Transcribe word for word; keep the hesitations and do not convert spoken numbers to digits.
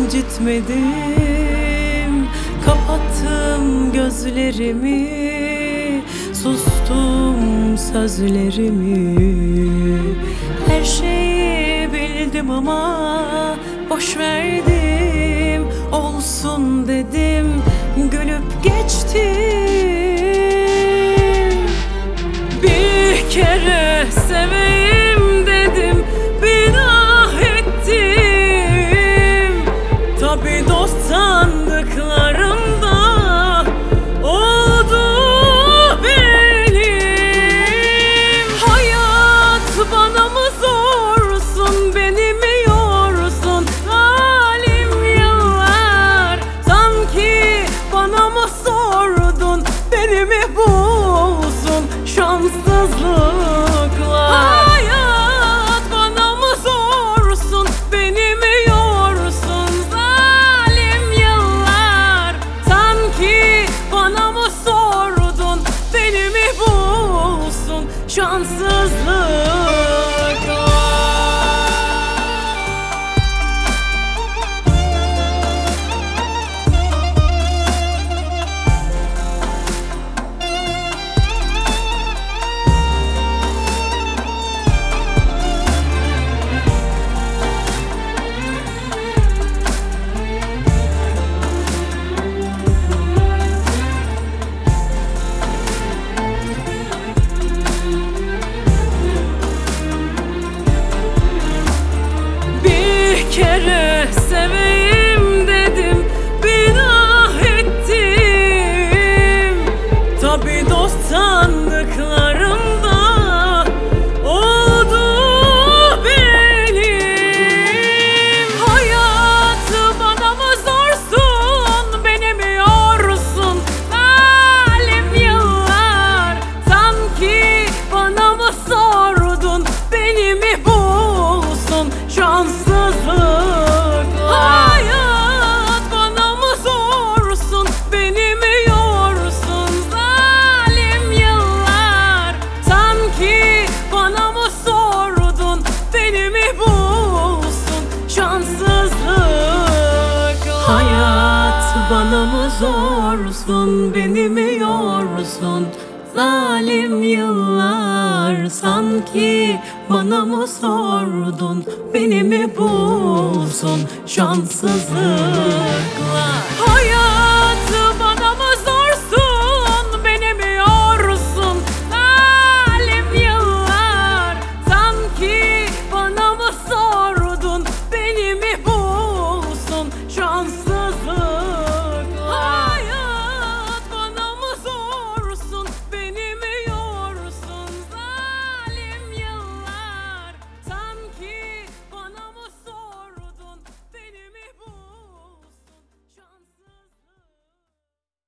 incitmedim. Kapattım gözlerimi, sustum sözlerimi. Her şeyi bildim ama boş verdim, olsun dedim, gülüp geçtim. Bir kere seveyim dedim, binah ettim. Tabi dost sandıklarımda oldu benim. Hayat bana mı zorsun, beni mi yorsun? Zalim yıllar, sanki bana mı sordun, beni mi bulsun şanssızlıklar? Hayat bana mı zorsun, beni mi yorsun? Zalim yıllar, sanki bana mı sordun, beni mi bulsun şanssızlıklar? Bir kere seveyim dedim, binah ettim. Tabi dost sandıklarımda oldu benim. Hayat bana mı zorsun, beni mi yorsun? Zalim yıllar, sanki bana mı sordun, beni mi bulsun şanssızlıklar? Hayat bana mı zorsun, beni mi yorsun? Zalim yıllar, sanki bana mı sordun, beni mi bulsun şanssızlıklar? Hayat bana mı zorsun, beni mi yorsun? Zalim yıllar, sanki bana mı sordun, beni mi bulsun şanssızlıklar? Hayat